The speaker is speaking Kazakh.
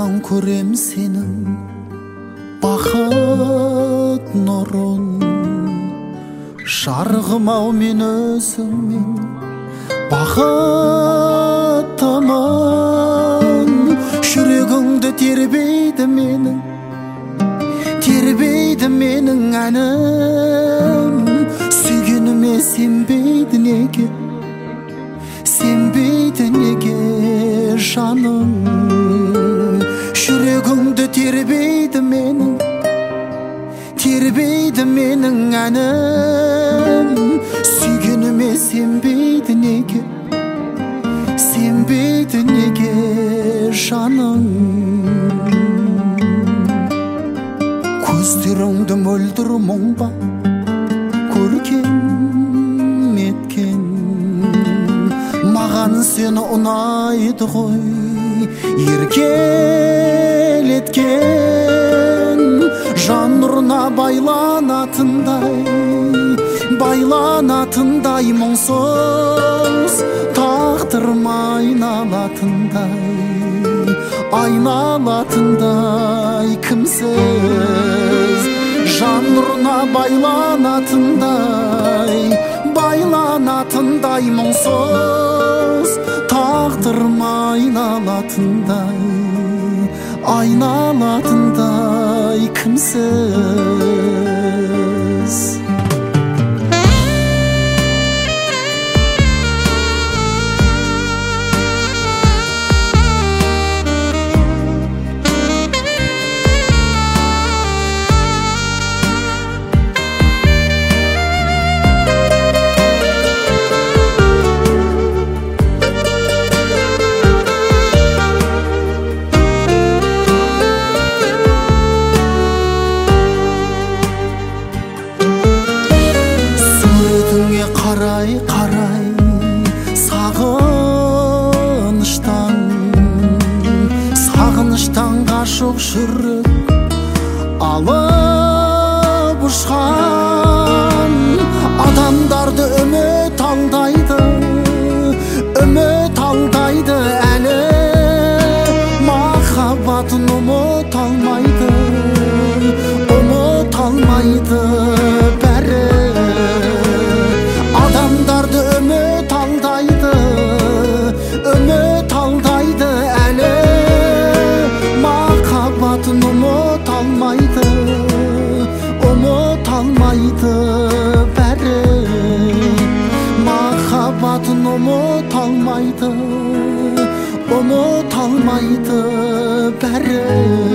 алдымнан көрем сенің бақыт нұрын. Жарығым-ау мен өзіңмен бақыттымын. Жүрегіңді тербейді менің әнім. Сүйгеніме сенбейді неге жаным. Жүрегіңді тербейді менің әнім. Сүйгеніме сенбейді неге жаным. Көздеріңді мөлдір мұң ба көркем еткен. Маған сені ұнайды ғой еркелеткен. Жан нұрына байланатындай мұңсыз тағдырыма айналатындай кімсіз. Жан нұрына байланатындай мұңсыз тағдырыма айналатындай кімсіз. Қарай сағыныштан ғашық жүрек алып ұшқан. Адамдарды үміт алдайды әлі. Махаббатын ұмыт алмайды бәрі. Адамдарды үміт алдайды әлі. Махаббатын ұмыт алмайды бәрі. Махаббатын ұмыт алмайды бәрі.